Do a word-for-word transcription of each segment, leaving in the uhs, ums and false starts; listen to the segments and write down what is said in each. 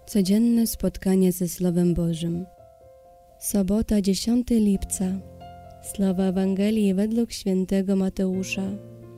Codzienne spotkanie ze Słowem Bożym. Sobota, dziesiątego lipca. Słowa Ewangelii według świętego Mateusza.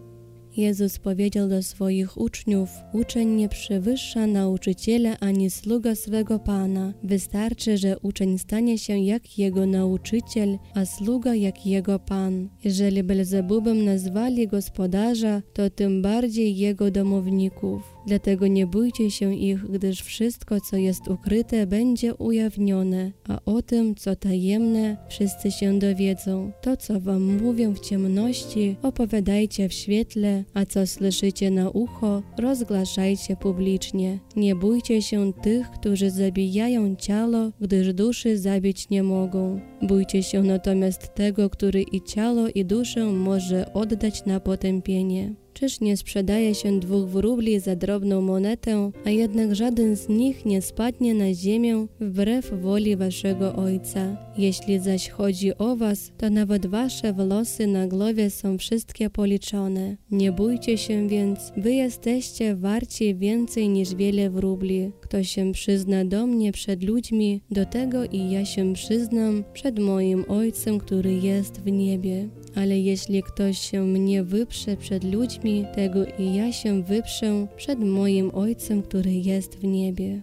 Jezus powiedział do swoich uczniów: uczeń nie przewyższa nauczyciela ani sługa swego Pana. Wystarczy, że uczeń stanie się jak jego nauczyciel, a sługa jak jego Pan. Jeżeli Belzebubem nazwali gospodarza, to tym bardziej jego domowników. Dlatego nie bójcie się ich, gdyż wszystko, co jest ukryte, będzie ujawnione, a o tym, co tajemne, wszyscy się dowiedzą. To, co wam mówią w ciemności, opowiadajcie w świetle, a co słyszycie na ucho, rozgłaszajcie publicznie. Nie bójcie się tych, którzy zabijają ciało, gdyż duszy zabić nie mogą. Bójcie się natomiast tego, który i ciało, i duszę może oddać na potępienie. Czyż nie sprzedaje się dwóch wróbli za drobną monetę, a jednak żaden z nich nie spadnie na ziemię wbrew woli waszego Ojca. Jeśli zaś chodzi o was, to nawet wasze włosy na głowie są wszystkie policzone. Nie bójcie się więc, wy jesteście warci więcej niż wiele wróbli. Kto się przyzna do mnie przed ludźmi, do tego i ja się przyznam przed moim Ojcem, który jest w niebie. Ale jeśli ktoś się mnie wyprze przed ludźmi, tego i ja się wyprzę przed moim Ojcem, który jest w niebie.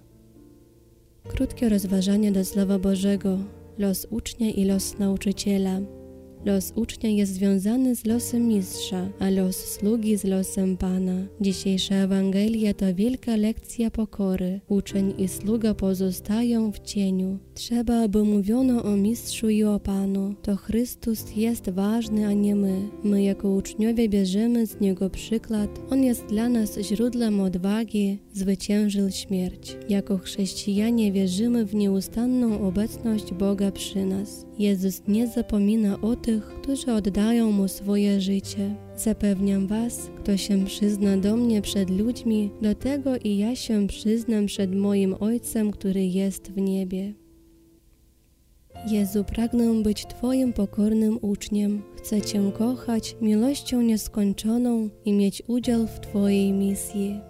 Krótkie rozważanie do Słowa Bożego. Los ucznia i los nauczyciela. Los ucznia jest związany z losem mistrza, a los sługi z losem Pana. Dzisiejsza Ewangelia to wielka lekcja pokory. Uczeń i sługa pozostają w cieniu. Trzeba, aby mówiono o mistrzu i o Panu. To Chrystus jest ważny, a nie my. My jako uczniowie bierzemy z Niego przykład. On jest dla nas źródłem odwagi, zwyciężył śmierć. Jako chrześcijanie wierzymy w nieustanną obecność Boga przy nas. Jezus nie zapomina o tych, którzy oddają Mu swoje życie. Zapewniam was, kto się przyzna do mnie przed ludźmi, do tego i ja się przyznam przed moim Ojcem, który jest w niebie. Jezu, pragnę być Twoim pokornym uczniem. Chcę Cię kochać miłością nieskończoną i mieć udział w Twojej misji.